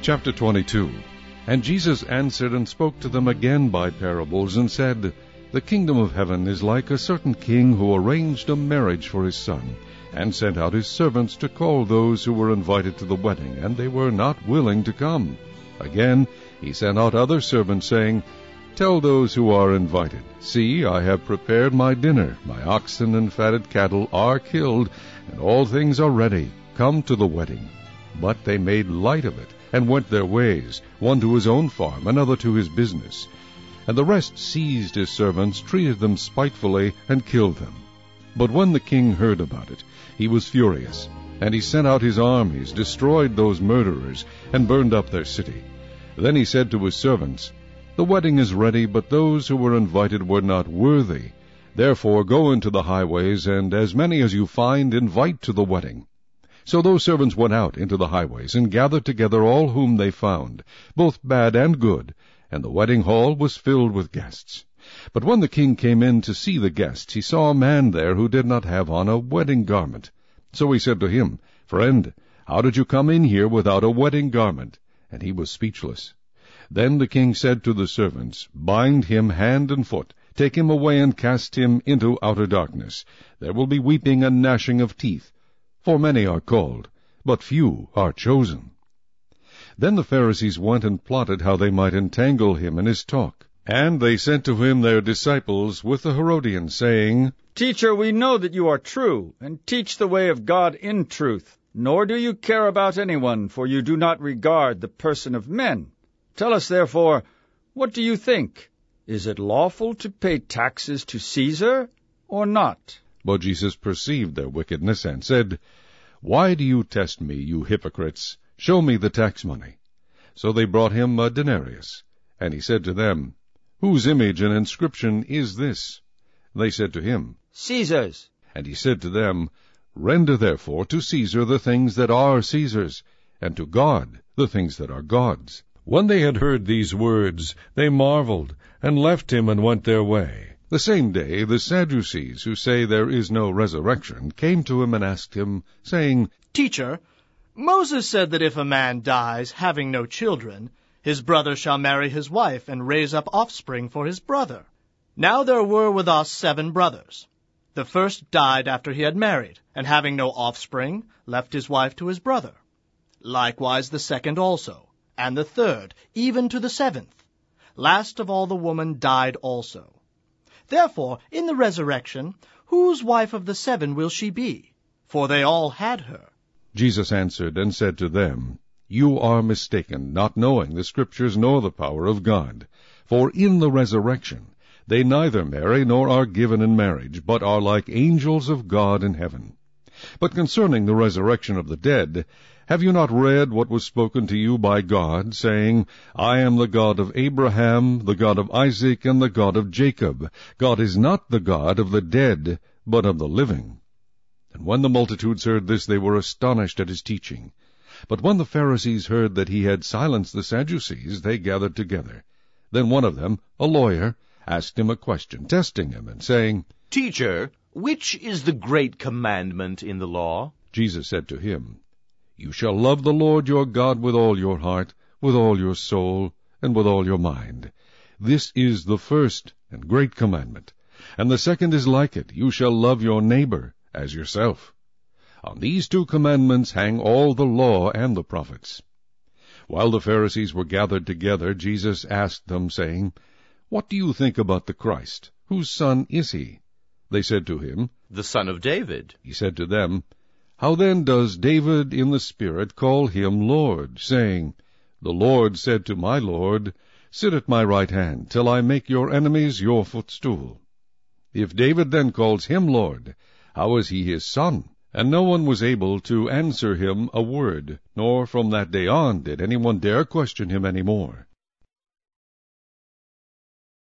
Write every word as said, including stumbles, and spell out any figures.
Chapter twenty-two. And Jesus answered and spoke to them again by parables, and said, The kingdom of heaven is like a certain king who arranged a marriage for his son, and sent out his servants to call those who were invited to the wedding, and they were not willing to come. Again he sent out other servants, saying, Tell those who are invited, See, I have prepared my dinner, my oxen and fatted cattle are killed, and all things are ready. Come to the wedding. But they made light of it, and went their ways, one to his own farm, another to his business. And the rest seized his servants, treated them spitefully, and killed them. But when the king heard about it, he was furious, and he sent out his armies, destroyed those murderers, and burned up their city. Then he said to his servants, The wedding is ready, but those who were invited were not worthy. Therefore go into the highways, and as many as you find, invite to the wedding. So those servants went out into the highways, and gathered together all whom they found, both bad and good, and the wedding hall was filled with guests. But when the king came in to see the guests, he saw a man there who did not have on a wedding garment. So he said to him, Friend, how did you come in here without a wedding garment? And he was speechless. Then the king said to the servants, Bind him hand and foot, take him away and cast him into outer darkness. There will be weeping and gnashing of teeth. For many are called, but few are chosen. Then the Pharisees went and plotted how they might entangle him in his talk. And they sent to him their disciples with the Herodians, saying, Teacher, we know that you are true, and teach the way of God in truth. Nor do you care about anyone, for you do not regard the person of men. Tell us, therefore, what do you think? Is it lawful to pay taxes to Caesar, or not? But Jesus perceived their wickedness, and said, Why do you test me, you hypocrites? Show me the tax money. So they brought him a denarius. And he said to them, Whose image and inscription is this? They said to him, Caesar's. And he said to them, Render therefore to Caesar the things that are Caesar's, and to God the things that are God's. When they had heard these words, they marveled, and left him and went their way. The same day the Sadducees, who say there is no resurrection, came to him and asked him, saying, Teacher, Moses said that if a man dies having no children, his brother shall marry his wife and raise up offspring for his brother. Now there were with us seven brothers. The first died after he had married, and having no offspring, left his wife to his brother. Likewise the second also, and the third, even to the seventh. Last of all the woman died also. Therefore, in the resurrection, whose wife of the seven will she be? For they all had her. Jesus answered and said to them, You are mistaken, not knowing the Scriptures nor the power of God. For in the resurrection they neither marry nor are given in marriage, but are like angels of God in heaven. But concerning the resurrection of the dead, have you not read what was spoken to you by God, saying, I am the God of Abraham, the God of Isaac, and the God of Jacob. God is not the God of the dead, but of the living. And when the multitudes heard this, they were astonished at his teaching. But when the Pharisees heard that he had silenced the Sadducees, they gathered together. Then one of them, a lawyer, asked him a question, testing him, and saying, Teacher, which is the great commandment in the law? Jesus said to him, You shall love the Lord your God with all your heart, with all your soul, and with all your mind. This is the first and great commandment. And the second is like it, You shall love your neighbor as yourself. On these two commandments hang all the law and the prophets. While the Pharisees were gathered together, Jesus asked them, saying, What do you think about the Christ? Whose son is he? They said to him, The son of David. He said to them, How then does David in the Spirit call him Lord, saying, The Lord said to my Lord, Sit at my right hand, till I make your enemies your footstool. If David then calls him Lord, how is he his son? And no one was able to answer him a word, nor from that day on did anyone dare question him any more.